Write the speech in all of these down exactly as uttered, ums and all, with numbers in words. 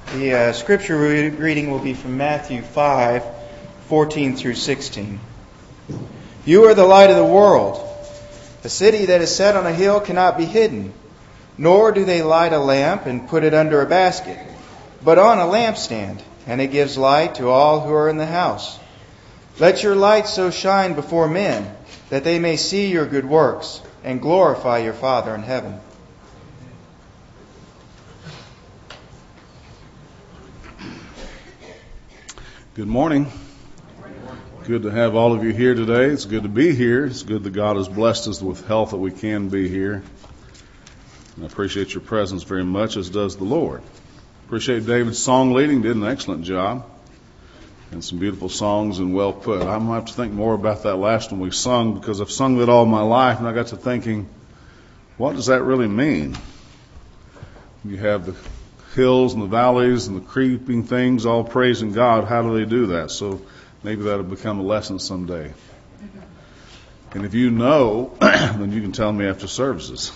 The uh, scripture re- reading will be from Matthew five, fourteen through sixteen. You are the light of the world. A city that is set on a hill cannot be hidden, nor do they light a lamp and put it under a basket, but on a lampstand, and it gives light to all who are in the house. Let your light so shine before men, that they may see your good works and glorify your Father in heaven. Good morning. Good to have all of you here today. It's good to be here. It's good that God has blessed us with health that we can be here. And I appreciate your presence very much, as does the Lord. Appreciate David's song leading. Did an excellent job. And some beautiful songs and well put. I'm going to have to think more about that last one we sung, because I've sung that all my life, and I got to thinking, what does that really mean? You have the hills and the valleys and the creeping things all praising God. How do they do that? So maybe that'll become a lesson someday. And if you know, then you can tell me after services.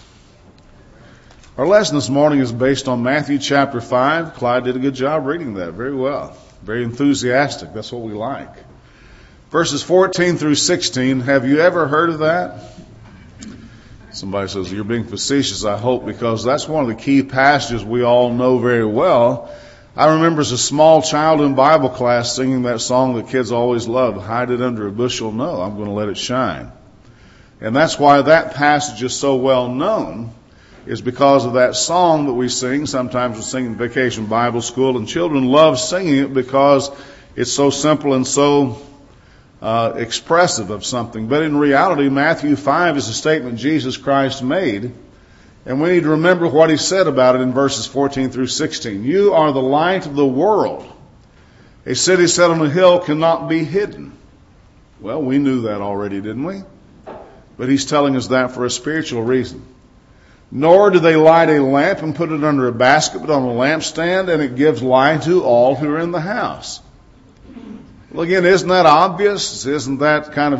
Our lesson this morning is based on Matthew chapter five. Clyde did a good job reading that very well. Very enthusiastic. That's what we like. Verses fourteen through sixteen. Have you ever heard of that? Somebody says, you're being facetious, I hope, because that's one of the key passages we all know very well. I remember as a small child in Bible class singing that song that kids always love, hide it under a bushel, no, I'm going to let it shine. And that's why that passage is so well known, is because of that song that we sing. Sometimes we sing in Vacation Bible School, and children love singing it because it's so simple and so uh, expressive of something. But in reality, Matthew five is a statement Jesus Christ made, and we need to remember what he said about it in verses fourteen through sixteen. You are the light of the world. A city set on a hill cannot be hidden. Well, we knew that already, didn't we? But he's telling us that for a spiritual reason. Nor do they light a lamp and put it under a basket, but on a lampstand, and it gives light to all who are in the house. Well, again, isn't that obvious? Isn't that kind of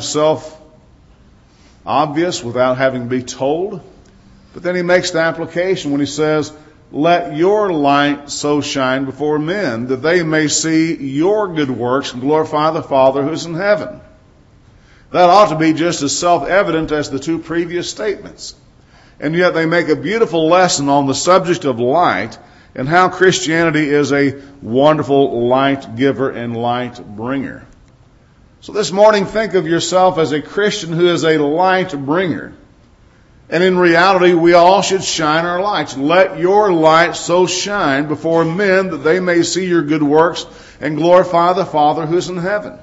self-obvious without having to be told? But then he makes the application when he says, let your light so shine before men, that they may see your good works and glorify the Father who's in heaven. That ought to be just as self-evident as the two previous statements. And yet they make a beautiful lesson on the subject of light and how Christianity is a wonderful light giver and light bringer. So this morning, think of yourself as a Christian who is a light bringer. And in reality, we all should shine our lights. Let your light so shine before men that they may see your good works and glorify the Father who's in heaven.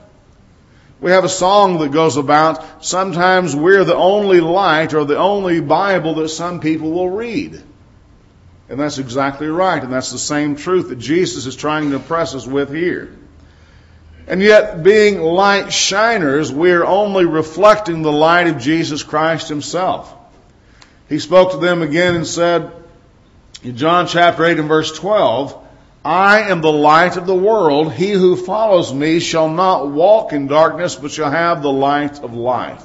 We have a song that goes about, sometimes we're the only light or the only Bible that some people will read. And that's exactly right. And that's the same truth that Jesus is trying to impress us with here. And yet, being light shiners, we're only reflecting the light of Jesus Christ himself. He spoke to them again and said, in John chapter eight and verse twelve, I am the light of the world. He who follows me shall not walk in darkness, but shall have the light of life.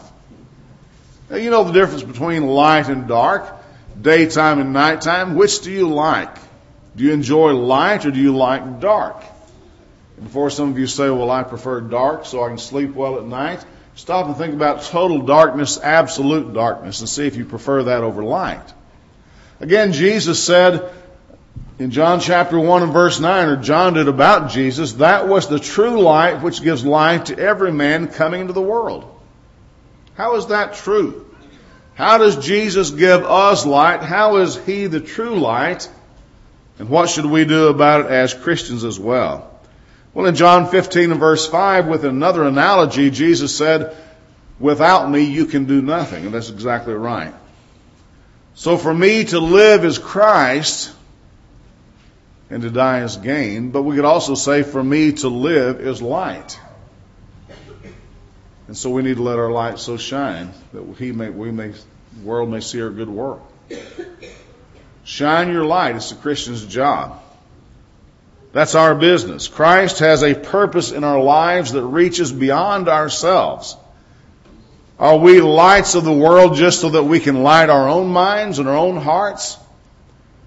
Now, you know the difference between light and dark, daytime and nighttime. Which do you like? Do you enjoy light or do you like dark? And before some of you say, well, I prefer dark so I can sleep well at night, stop and think about total darkness, absolute darkness, and see if you prefer that over light. Again, Jesus said in John chapter one and verse nine, or John did about Jesus, that was the true light which gives light to every man coming into the world. How is that true? How does Jesus give us light? How is he the true light? And what should we do about it as Christians as well? Well, in John fifteen and verse five, with another analogy, Jesus said, without me you can do nothing. And that's exactly right. So for me to live is Christ, and to die is gain. But we could also say, for me to live is light. And so we need to let our light so shine that he may, we may, the world may see our good work. Shine your light. It's the Christian's job. That's our business. Christ has a purpose in our lives that reaches beyond ourselves. Are we lights of the world just so that we can light our own minds and our own hearts?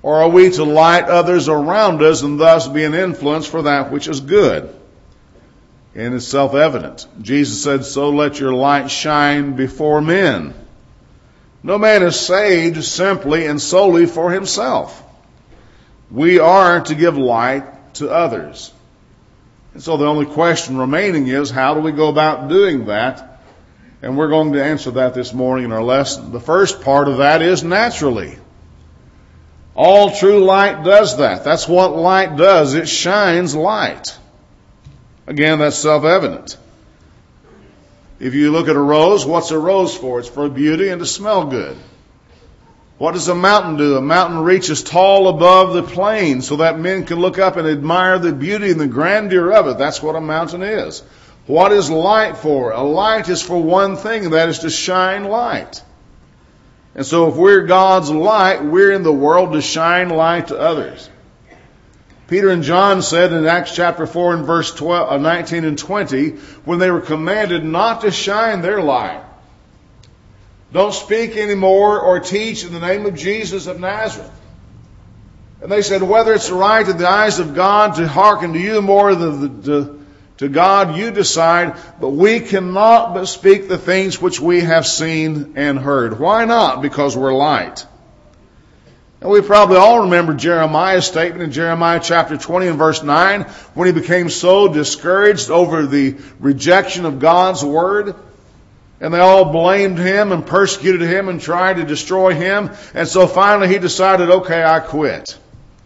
Or are we to light others around us and thus be an influence for that which is good? And it's self-evident. Jesus said, so let your light shine before men. No man is saved simply and solely for himself. We are to give light to others. And so the only question remaining is, how do we go about doing that? And we're going to answer that this morning in our lesson. The first part of that is naturally. All true light does that. That's what light does. It shines light. Again, that's self-evident. If you look at a rose, what's a rose for? It's for beauty and to smell good. What does a mountain do? A mountain reaches tall above the plain so that men can look up and admire the beauty and the grandeur of it. That's what a mountain is. What is light for? A light is for one thing, and that is to shine light. And so if we're God's light, we're in the world to shine light to others. Peter and John said in Acts chapter four and verse twelve, uh, nineteen and twenty, when they were commanded not to shine their light, don't speak anymore or teach in the name of Jesus of Nazareth. And they said, whether it's right in the eyes of God to hearken to you more than to, to God, you decide, but we cannot but speak the things which we have seen and heard. Why not? Because we're light. And we probably all remember Jeremiah's statement in Jeremiah chapter twenty and verse nine, when he became so discouraged over the rejection of God's word. And they all blamed him and persecuted him and tried to destroy him. And so finally he decided, okay, I quit.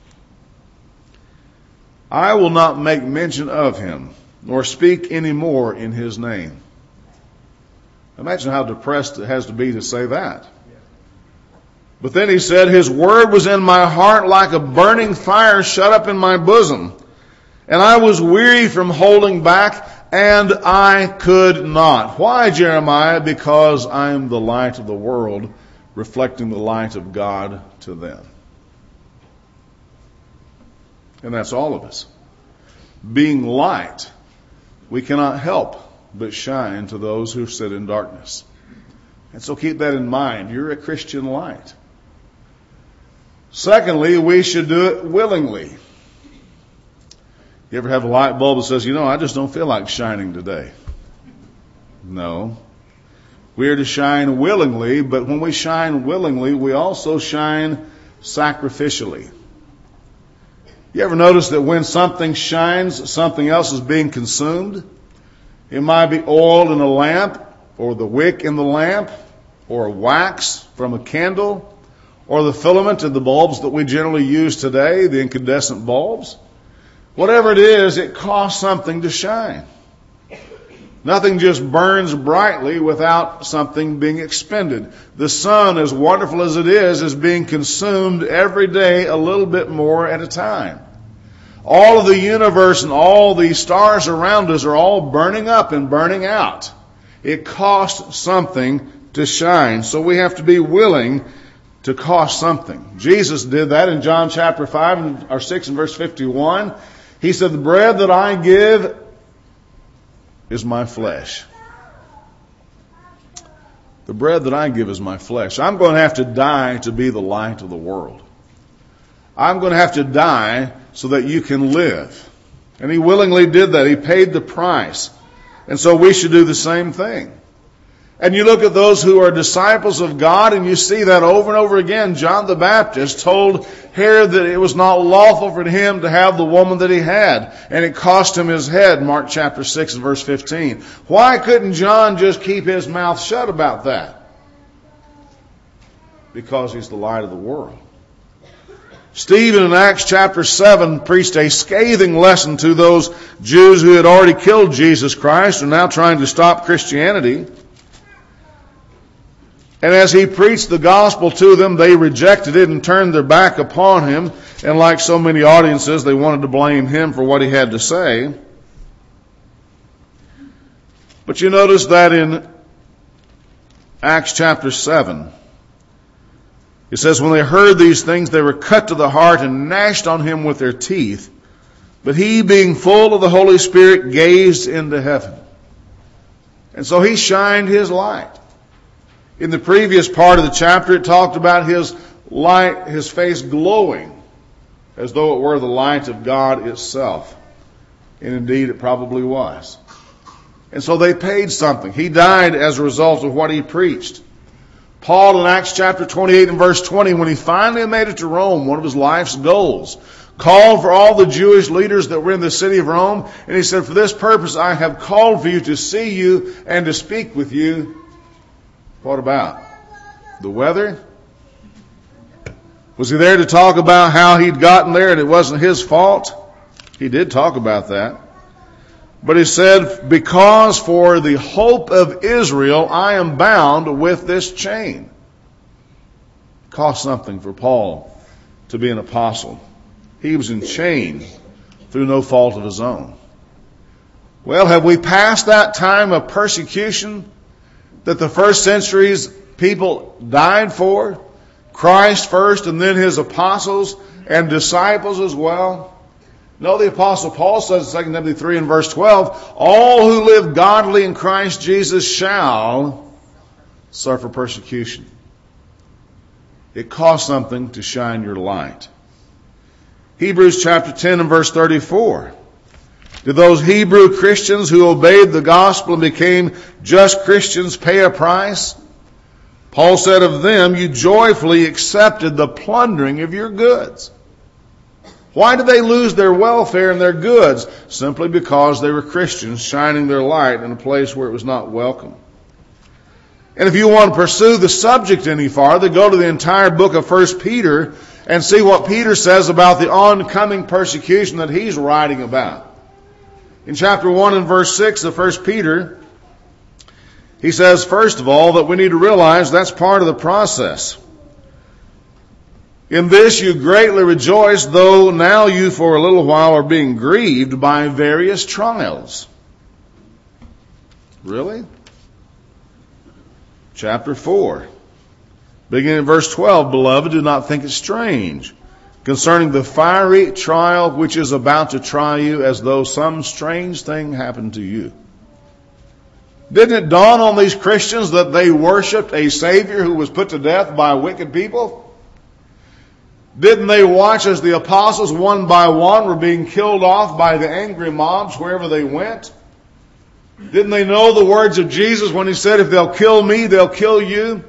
I will not make mention of him, nor speak any more in his name. Imagine how depressed it has to be to say that. But then he said, his word was in my heart like a burning fire shut up in my bosom. And I was weary from holding back, and I could not. Why, Jeremiah? Because I am the light of the world, reflecting the light of God to them. And that's all of us. Being light, we cannot help but shine to those who sit in darkness. And so keep that in mind. You're a Christian light. Secondly, we should do it willingly. You ever have a light bulb that says, you know, I just don't feel like shining today? No. We are to shine willingly, but when we shine willingly, we also shine sacrificially. You ever notice that when something shines, something else is being consumed? It might be oil in a lamp, or the wick in the lamp, or wax from a candle, or the filament in the bulbs that we generally use today, the incandescent bulbs. Whatever it is, it costs something to shine. Nothing just burns brightly without something being expended. The sun, as wonderful as it is, is being consumed every day a little bit more at a time. All of the universe and all the stars around us are all burning up and burning out. It costs something to shine. So we have to be willing to cost something. Jesus did that in John chapter five or six and verse fifty-one. He said, the bread that I give is my flesh. The bread that I give is my flesh. I'm going to have to die to be the light of the world. I'm going to have to die so that you can live. And he willingly did that. He paid the price. And so we should do the same thing. And you look at those who are disciples of God, and you see that over and over again. John the Baptist told Herod that it was not lawful for him to have the woman that he had, and it cost him his head, Mark chapter six and verse fifteen. Why couldn't John just keep his mouth shut about that? Because he's the light of the world. Stephen in Acts chapter seven preached a scathing lesson to those Jews who had already killed Jesus Christ and now trying to stop Christianity. And as he preached the gospel to them, they rejected it and turned their back upon him. And like so many audiences, they wanted to blame him for what he had to say. But you notice that in Acts chapter seven, it says, when they heard these things, they were cut to the heart and gnashed on him with their teeth. But he, being full of the Holy Spirit, gazed into heaven. And so he shined his light. In the previous part of the chapter, it talked about his light, his face glowing as though it were the light of God itself. And indeed, it probably was. And so they paid something. He died as a result of what he preached. Paul in Acts chapter twenty-eight and verse twenty, when he finally made it to Rome, one of his life's goals, called for all the Jewish leaders that were in the city of Rome, and he said, for this purpose I have called for you to see you and to speak with you. What about? The weather? Was he there to talk about how he'd gotten there and it wasn't his fault? He did talk about that. But he said, because for the hope of Israel, I am bound with this chain. It cost something for Paul to be an apostle. He was in chain through no fault of his own. Well, have we passed that time of persecution that the first century's people died for? Christ first and then his apostles and disciples as well? No, the Apostle Paul says in Second Timothy three and verse twelve, all who live godly in Christ Jesus shall suffer persecution. It costs something to shine your light. Hebrews chapter ten and verse thirty-four. Did those Hebrew Christians who obeyed the gospel and became just Christians pay a price? Paul said of them, you joyfully accepted the plundering of your goods. Why did they lose their welfare and their goods? Simply because they were Christians shining their light in a place where it was not welcome. And if you want to pursue the subject any farther, go to the entire book of First Peter and see what Peter says about the oncoming persecution that he's writing about. In chapter one and verse six of First Peter, he says, first of all, that we need to realize that's part of the process. In this you greatly rejoice, though now you for a little while are being grieved by various trials. Really? Chapter four. Beginning in verse twelve, beloved, do not think it strange concerning the fiery trial which is about to try you, as though some strange thing happened to you. Didn't it dawn on these Christians that they worshipped a Savior who was put to death by wicked people? Didn't they watch as the apostles one by one were being killed off by the angry mobs wherever they went? Didn't they know the words of Jesus when he said, if they'll kill me, they'll kill you?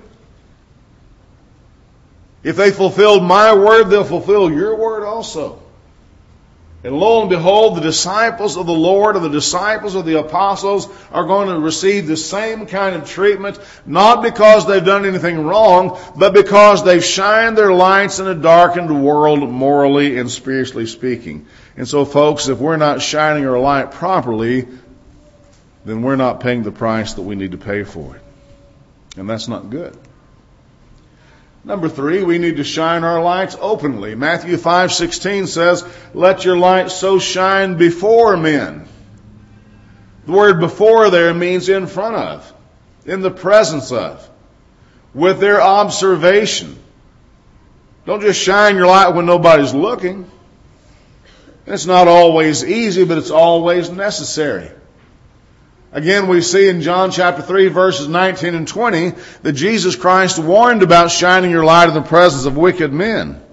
If they fulfilled my word, they'll fulfill your word also. And lo and behold, the disciples of the Lord and the disciples of the apostles are going to receive the same kind of treatment, not because they've done anything wrong, but because they've shined their lights in a darkened world, morally and spiritually speaking. And so, folks, if we're not shining our light properly, then we're not paying the price that we need to pay for it. And that's not good. Number three, we need to shine our lights openly. Matthew five sixteen says, let your light so shine before men. The word before there means in front of, in the presence of, with their observation. Don't just shine your light when nobody's looking. It's not always easy, but it's always necessary. Again, we see in John chapter three, verses nineteen and twenty, that Jesus Christ warned about shining your light in the presence of wicked men.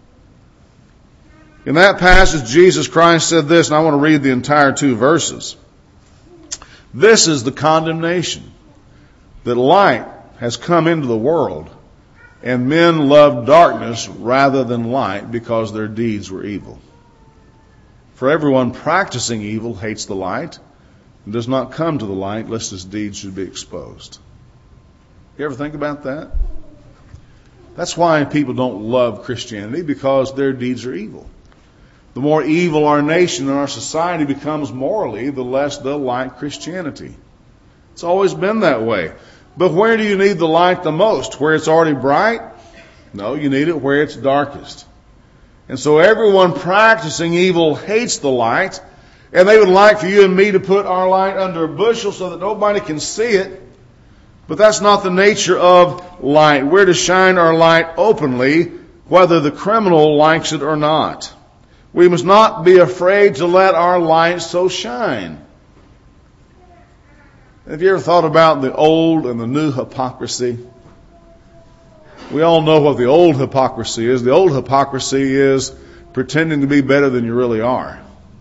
In that passage, Jesus Christ said this, and I want to read the entire two verses. This is the condemnation, that light has come into the world, and men loved darkness rather than light because their deeds were evil. For everyone practicing evil hates the light, and does not come to the light lest his deeds should be exposed. You ever think about that? That's why people don't love Christianity, because their deeds are evil. The more evil our nation and our society becomes morally, the less they'll like Christianity. It's always been that way. But where do you need the light the most? Where it's already bright? No, you need it where it's darkest. And so everyone practicing evil hates the light, and they would like for you and me to put our light under a bushel so that nobody can see it. But that's not the nature of light. We're to shine our light openly, whether the criminal likes it or not. We must not be afraid to let our light so shine. Have you ever thought about the old and the new hypocrisy? We all know what the old hypocrisy is. The old hypocrisy is pretending to be better than you really are.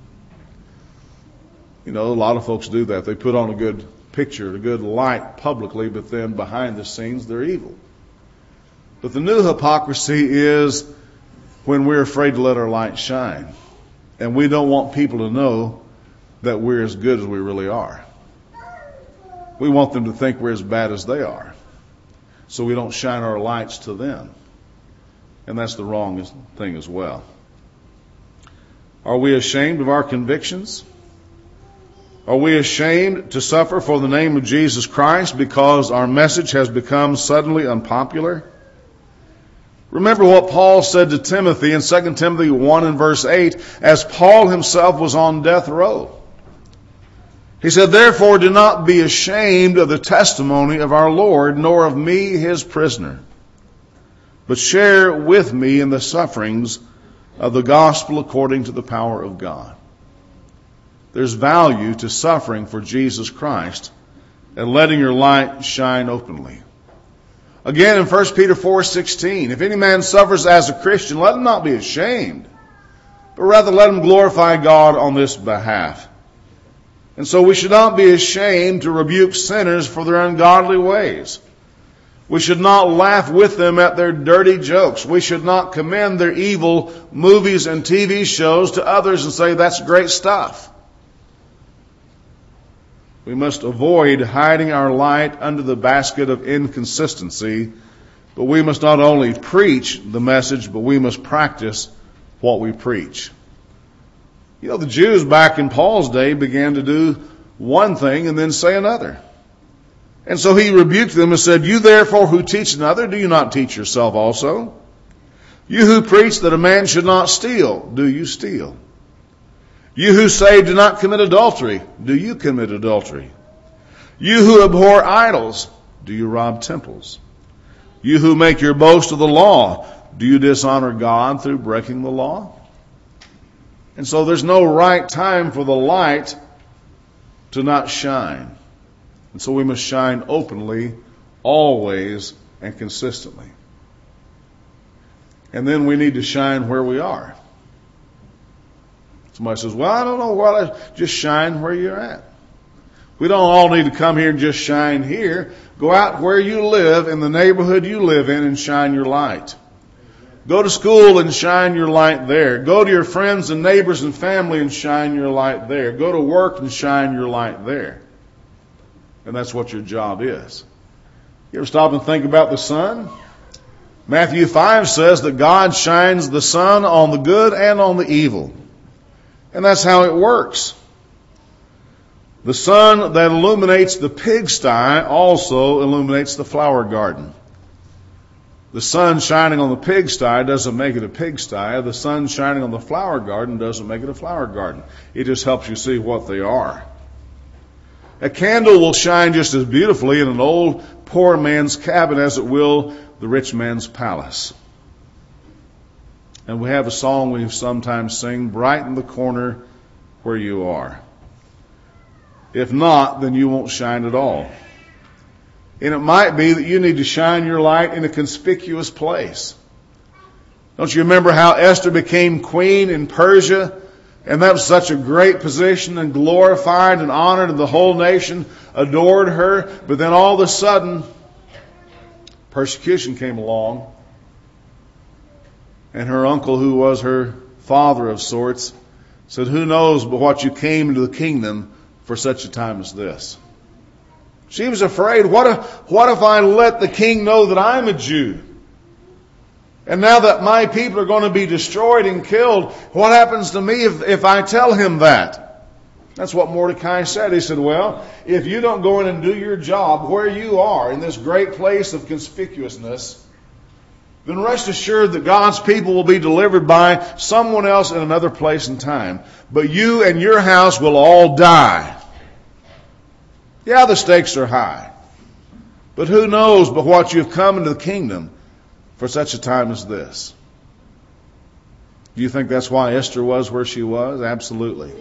You know, a lot of folks do that. They put on a good picture, a good light publicly, but then behind the scenes they're evil. But the new hypocrisy is when we're afraid to let our light shine. And we don't want people to know that we're as good as we really are. We want them to think we're as bad as they are. So we don't shine our lights to them. And that's the wrong thing as well. Are we ashamed of our convictions? Are we ashamed to suffer for the name of Jesus Christ because our message has become suddenly unpopular? Remember what Paul said to Timothy in Second Timothy one and verse eight, as Paul himself was on death row. He said, therefore do not be ashamed of the testimony of our Lord, nor of me his prisoner, but share with me in the sufferings of the gospel according to the power of God. There's value to suffering for Jesus Christ and letting your light shine openly. Again, in First Peter four sixteen, if any man suffers as a Christian, let him not be ashamed, but rather let him glorify God on this behalf. And so we should not be ashamed to rebuke sinners for their ungodly ways. We should not laugh with them at their dirty jokes. We should not commend their evil movies and T V shows to others and say, that's great stuff. We must avoid hiding our light under the basket of inconsistency, but we must not only preach the message, but we must practice what we preach. You know, the Jews back in Paul's day began to do one thing and then say another. And so he rebuked them and said, you therefore who teach another, do you not teach yourself also? You who preach that a man should not steal, do you steal? You who say do not commit adultery, do you commit adultery? You who abhor idols, do you rob temples? You who make your boast of the law, do you dishonor God through breaking the law? And so there's no right time for the light to not shine. And so we must shine openly, always, and consistently. And then we need to shine where we are. Somebody says, well, I don't know why. Just shine where you're at. We don't all need to come here and just shine here. Go out where you live, in the neighborhood you live in, and shine your light. Go to school and shine your light there. Go to your friends and neighbors and family and shine your light there. Go to work and shine your light there. And that's what your job is. You ever stop and think about the sun? Matthew five says that God shines the sun on the good and on the evil. And that's how it works. The sun that illuminates the pigsty also illuminates the flower garden. The sun shining on the pigsty doesn't make it a pigsty. The sun shining on the flower garden doesn't make it a flower garden. It just helps you see what they are. A candle will shine just as beautifully in an old poor man's cabin as it will the rich man's palace. And we have a song we sometimes sing, brighten the corner where you are. If not, then you won't shine at all. And it might be that you need to shine your light in a conspicuous place. Don't you remember how Esther became queen in Persia? And that was such a great position and glorified and honored, and the whole nation adored her. But then all of a sudden, persecution came along. And her uncle, who was her father of sorts, said, who knows but what you came into the kingdom for such a time as this. She was afraid, what if, what if I let the king know that I'm a Jew? And now that my people are going to be destroyed and killed, what happens to me if, if I tell him that? That's what Mordecai said. He said, well, if you don't go in and do your job where you are in this great place of conspicuousness, then rest assured that God's people will be delivered by someone else in another place and time. But you and your house will all die. Yeah, the stakes are high. But who knows but what you've come into the kingdom for such a time as this. Do you think that's why Esther was where she was? Absolutely.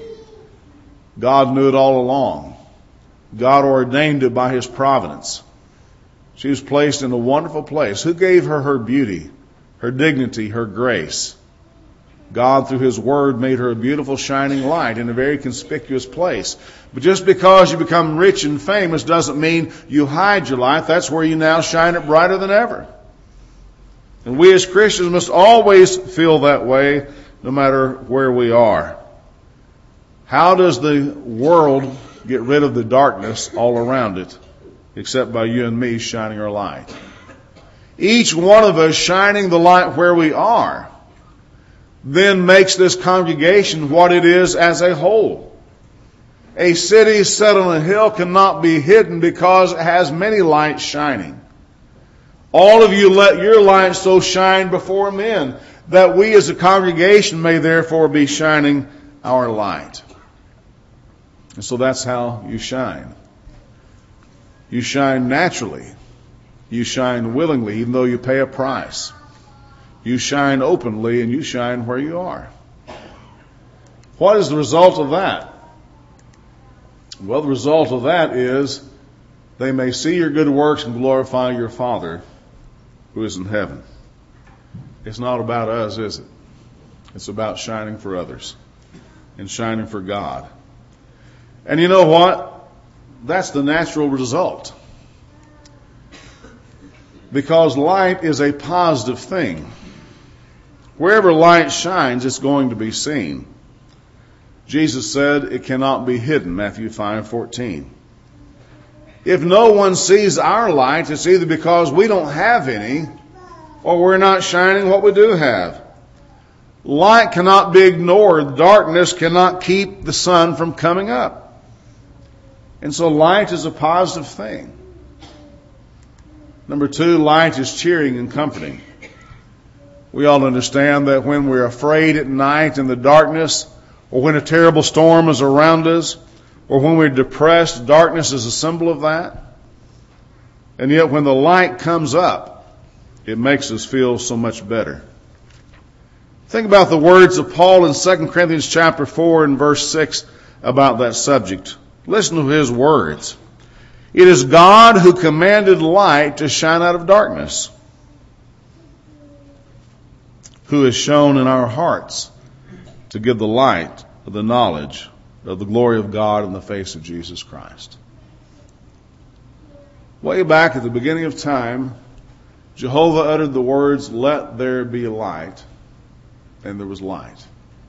God knew it all along. God ordained it by His providence. She was placed in a wonderful place. Who gave her her beauty, her dignity, her grace? God, through His Word, made her a beautiful, shining light in a very conspicuous place. But just because you become rich and famous doesn't mean you hide your light. That's where you now shine it brighter than ever. And we as Christians must always feel that way, no matter where we are. How does the world get rid of the darkness all around it, except by you and me shining our light? Each one of us shining the light where we are then makes this congregation what it is as a whole. A city set on a hill cannot be hidden because it has many lights shining. All of you let your light so shine before men that we as a congregation may therefore be shining our light. And so that's how you shine. You shine naturally. You shine willingly, even though you pay a price. You shine openly, and you shine where you are. What is the result of that? Well, the result of that is they may see your good works and glorify your Father who is in heaven. It's not about us, is it? It's about shining for others and shining for God. And you know what? That's the natural result. Because light is a positive thing. Wherever light shines, it's going to be seen. Jesus said it cannot be hidden, Matthew five fourteen. If no one sees our light, it's either because we don't have any or we're not shining what we do have. Light cannot be ignored. Darkness cannot keep the sun from coming up. And so light is a positive thing. Number two, light is cheering and comforting. We all understand that when we're afraid at night in the darkness, or when a terrible storm is around us, or when we're depressed, darkness is a symbol of that. And yet when the light comes up, it makes us feel so much better. Think about the words of Paul in Second Corinthians chapter four and verse six about that subject. Listen to his words. It is God who commanded light to shine out of darkness, who has shone in our hearts to give the light of the knowledge of the glory of God in the face of Jesus Christ. Way back at the beginning of time, Jehovah uttered the words, "Let there be light," and there was light.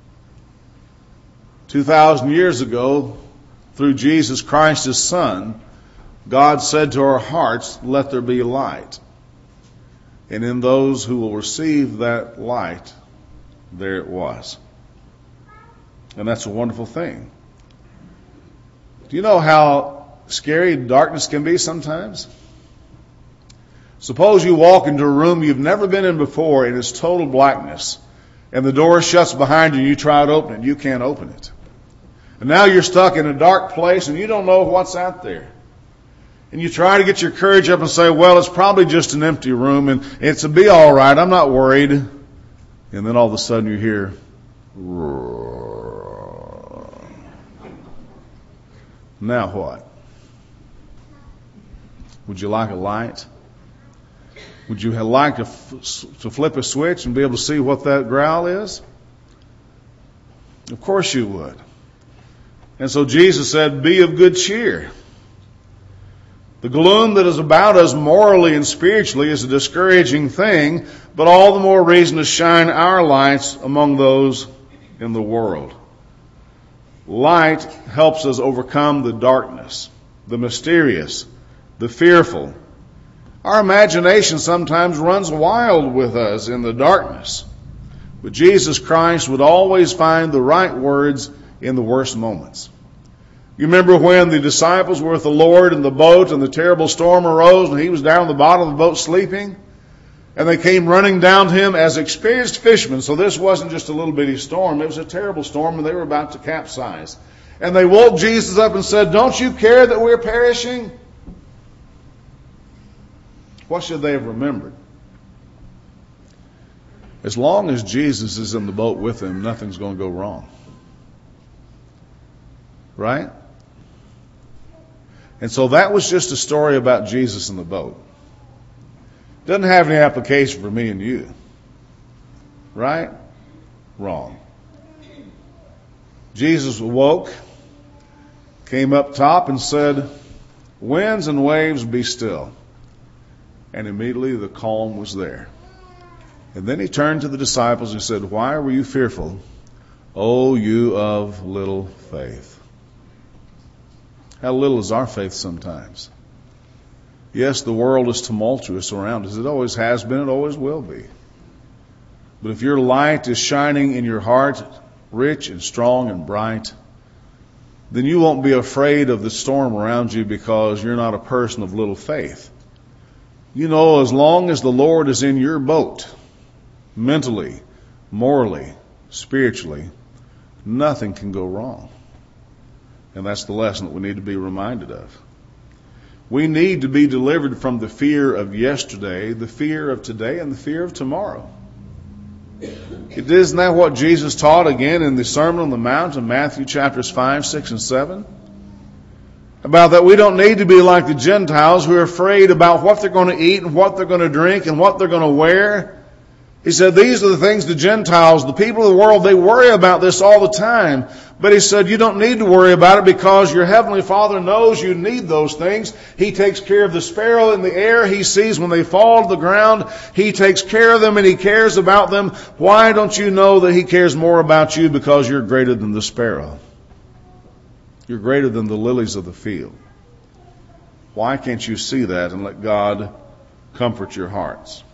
Two thousand years ago, through Jesus Christ, His Son, God said to our hearts, "Let there be light." And in those who will receive that light, there it was. And that's a wonderful thing. Do you know how scary darkness can be sometimes? Suppose you walk into a room you've never been in before and it's total blackness, and the door shuts behind you and you try to open it, you can't open it. And now you're stuck in a dark place and you don't know what's out there. And you try to get your courage up and say, well, it's probably just an empty room and it's a be all right, I'm not worried. And then all of a sudden you hear, now what? Would you like a light? Would you like to, f- to flip a switch and be able to see what that growl is? Of course you would. And so Jesus said, be of good cheer. The gloom that is about us morally and spiritually is a discouraging thing, but all the more reason to shine our lights among those in the world. Light helps us overcome the darkness, the mysterious, the fearful. Our imagination sometimes runs wild with us in the darkness, but Jesus Christ would always find the right words in the worst moments. You remember when the disciples were with the Lord in the boat and the terrible storm arose and He was down at the bottom of the boat sleeping? And they came running down to Him as experienced fishermen. So this wasn't just a little bitty storm. It was a terrible storm and they were about to capsize. And they woke Jesus up and said, don't you care that we're perishing? What should they have remembered? As long as Jesus is in the boat with them, nothing's going to go wrong. Right? And so that was just a story about Jesus in the boat. Doesn't have any application for me and you. Right? Wrong. Jesus awoke, came up top and said, "Winds and waves, be still." And immediately the calm was there. And then he turned to the disciples and said, "Why were you fearful, O you of little faith?" How little is our faith sometimes? Yes, the world is tumultuous around us. It always has been. It always will be. But if your light is shining in your heart, rich and strong and bright, then you won't be afraid of the storm around you because you're not a person of little faith. You know, as long as the Lord is in your boat, mentally, morally, spiritually, nothing can go wrong. And that's the lesson that we need to be reminded of. We need to be delivered from the fear of yesterday, the fear of today, and the fear of tomorrow. It isn't that what Jesus taught again in the Sermon on the Mount in Matthew chapters five, six, and seven? About that we don't need to be like the Gentiles who are afraid about what they're going to eat and what they're going to drink and what they're going to wear. He said these are the things the Gentiles, the people of the world, they worry about this all the time. But he said you don't need to worry about it because your Heavenly Father knows you need those things. He takes care of the sparrow in the air. He sees when they fall to the ground. He takes care of them and He cares about them. Why don't you know that He cares more about you? Because you're greater than the sparrow. You're greater than the lilies of the field. Why can't you see that and let God comfort your hearts?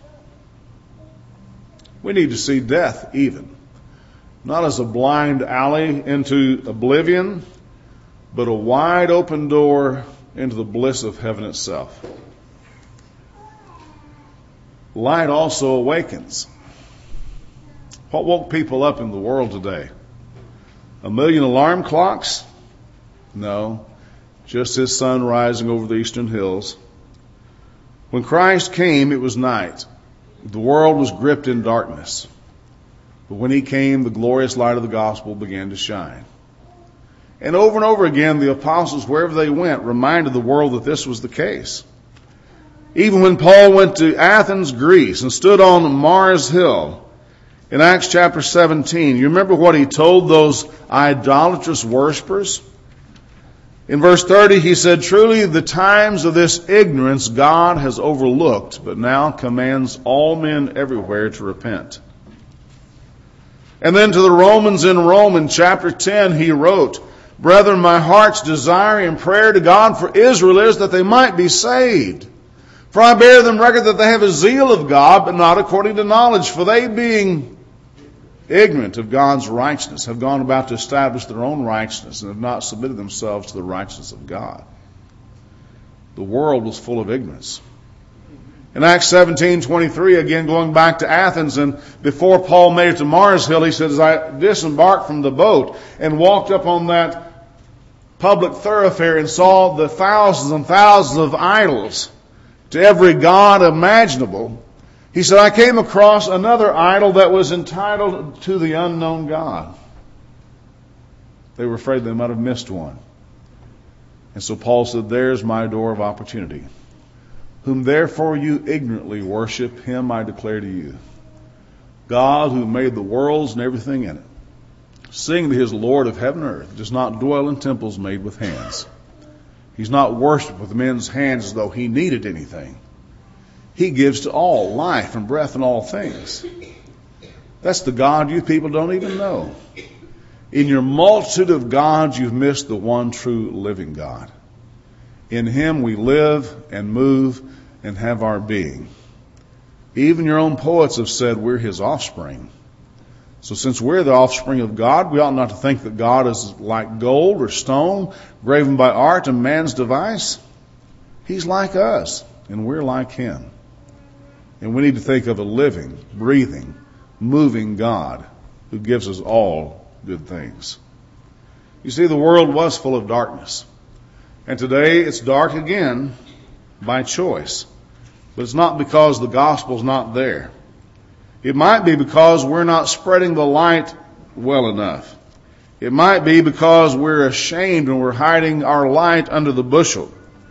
We need to see death even, not as a blind alley into oblivion, but a wide open door into the bliss of heaven itself. Light also awakens. What woke people up in the world today? A million alarm clocks? No, just His sun rising over the eastern hills. When Christ came, it was night. The world was gripped in darkness. But when He came, the glorious light of the gospel began to shine. And over and over again, the apostles, wherever they went, reminded the world that this was the case. Even when Paul went to Athens, Greece, and stood on Mars Hill, in Acts chapter seventeen, you remember what he told those idolatrous worshipers? In verse thirty, he said, "Truly the times of this ignorance God has overlooked, but now commands all men everywhere to repent." And then to the Romans in Rome, in chapter ten, he wrote, "Brethren, my heart's desire and prayer to God for Israel is that they might be saved. For I bear them record that they have a zeal of God, but not according to knowledge. For they, being ignorant of God's righteousness, have gone about to establish their own righteousness and have not submitted themselves to the righteousness of God." The world was full of ignorance. In Acts seventeen twenty-three, again going back to Athens, and before Paul made it to Mars Hill, he said, "As I disembarked from the boat and walked up on that public thoroughfare and saw the thousands and thousands of idols to every god imaginable," he said, "I came across another idol that was entitled to the unknown God." They were afraid they might have missed one. And so Paul said, "There's my door of opportunity. Whom therefore you ignorantly worship, Him I declare to you. God who made the worlds and everything in it, seeing that He is Lord of heaven and earth, does not dwell in temples made with hands. He's not worshipped with men's hands as though He needed anything. He gives to all life and breath and all things." That's the God you people don't even know. In your multitude of gods, you've missed the one true living God. In Him we live and move and have our being. Even your own poets have said we're His offspring. So since we're the offspring of God, we ought not to think that God is like gold or stone, graven by art and man's device. He's like us, and we're like Him. And we need to think of a living, breathing, moving God who gives us all good things. You see, the world was full of darkness. And today it's dark again by choice. But it's not because the gospel's not there. It might be because we're not spreading the light well enough. It might be because we're ashamed and we're hiding our light under the bushel.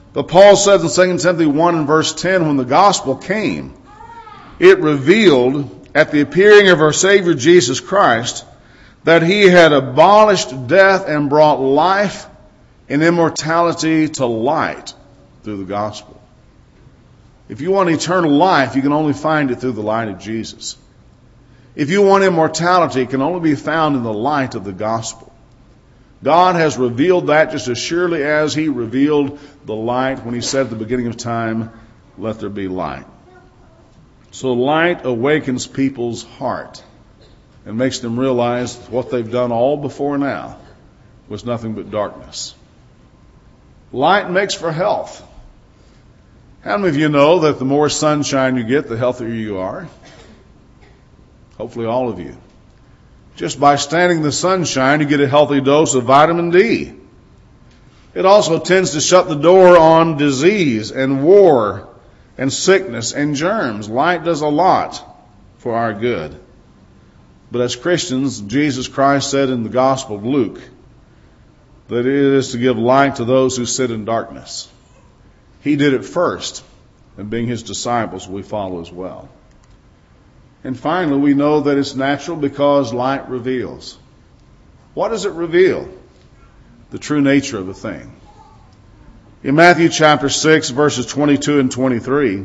But Paul says in Second Timothy one and verse ten, when the gospel came, it revealed at the appearing of our Savior Jesus Christ that he had abolished death and brought life and immortality to light through the gospel. If you want eternal life, you can only find it through the light of Jesus. If you want immortality, it can only be found in the light of the gospel. God has revealed that just as surely as he revealed the light when he said at the beginning of time, let there be light. So light awakens people's heart and makes them realize what they've done all before now was nothing but darkness. Light makes for health. How many of you know that the more sunshine you get, the healthier you are? Hopefully all of you. Just by standing in the sunshine, you get a healthy dose of vitamin D. It also tends to shut the door on disease and war and sickness and germs. Light does a lot for our good. But as Christians, Jesus Christ said in the Gospel of Luke that it is to give light to those who sit in darkness. He did it first, and being his disciples, we follow as well. And finally, we know that it's natural because light reveals. What does it reveal? The true nature of a thing. In Matthew chapter six, verses twenty-two and twenty-three,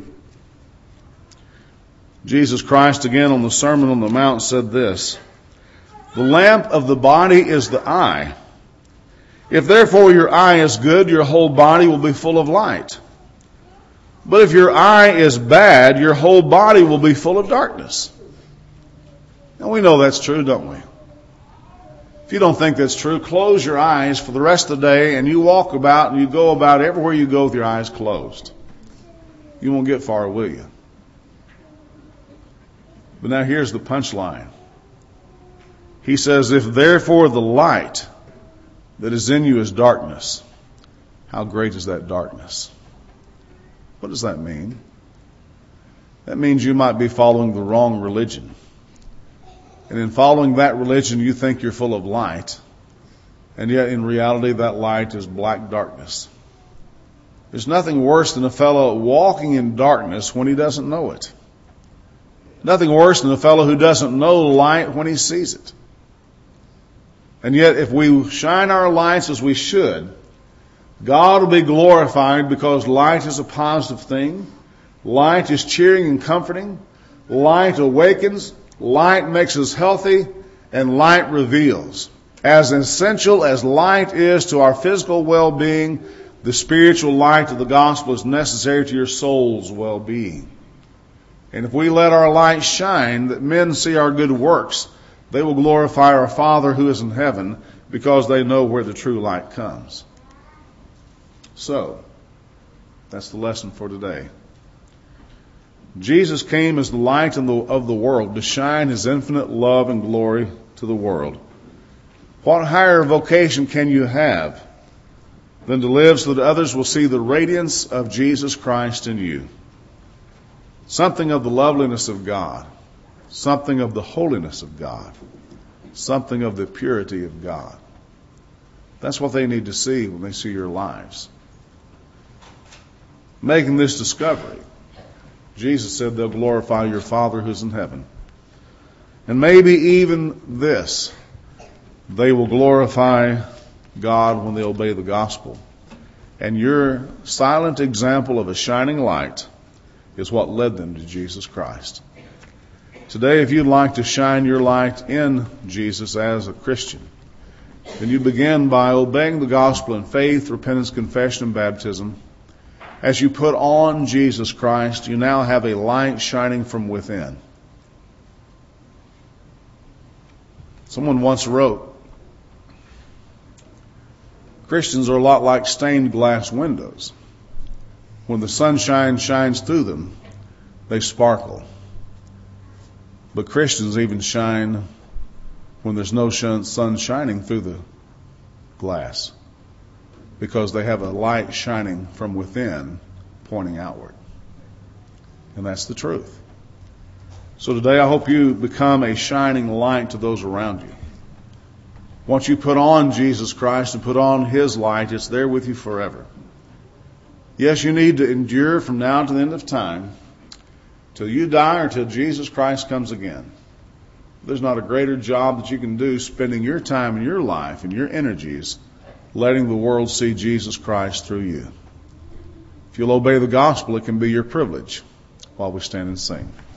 Jesus Christ, again on the Sermon on the Mount, said this, "The lamp of the body is the eye. If therefore your eye is good, your whole body will be full of light. But if your eye is bad, your whole body will be full of darkness." And we know that's true, don't we? If you don't think that's true, close your eyes for the rest of the day and you walk about and you go about everywhere you go with your eyes closed. You won't get far, will you? But now here's the punchline. He says, if therefore the light that is in you is darkness, how great is that darkness? What does that mean? That means you might be following the wrong religion. And in following that religion, you think you're full of light. And yet, in reality, that light is black darkness. There's nothing worse than a fellow walking in darkness when he doesn't know it. Nothing worse than a fellow who doesn't know light when he sees it. And yet, if we shine our lights as we should, God will be glorified because light is a positive thing. Light is cheering and comforting. Light awakens. Light makes us healthy. And light reveals. As essential as light is to our physical well-being, the spiritual light of the gospel is necessary to your soul's well-being. And if we let our light shine, that men see our good works, they will glorify our Father who is in heaven because they know where the true light comes. So, that's the lesson for today. Jesus came as the light of the, of the world to shine his infinite love and glory to the world. What higher vocation can you have than to live so that others will see the radiance of Jesus Christ in you? Something of the loveliness of God, something of the holiness of God, something of the purity of God. That's what they need to see when they see your lives. Making this discovery, Jesus said they'll glorify your Father who's in heaven. And maybe even this, they will glorify God when they obey the gospel. And your silent example of a shining light is what led them to Jesus Christ. Today, if you'd like to shine your light in Jesus as a Christian, then you begin by obeying the gospel in faith, repentance, confession, and baptism. As you put on Jesus Christ, you now have a light shining from within. Someone once wrote, Christians are a lot like stained glass windows. When the sunshine shines through them, they sparkle. But Christians even shine when there's no sun shining through the glass, because they have a light shining from within, pointing outward. And that's the truth. So today I hope you become a shining light to those around you. Once you put on Jesus Christ and put on his light, it's there with you forever. Yes, you need to endure from now to the end of time, till you die or till Jesus Christ comes again. There's not a greater job that you can do spending your time and your life and your energies letting the world see Jesus Christ through you. If you'll obey the gospel, it can be your privilege while we stand and sing.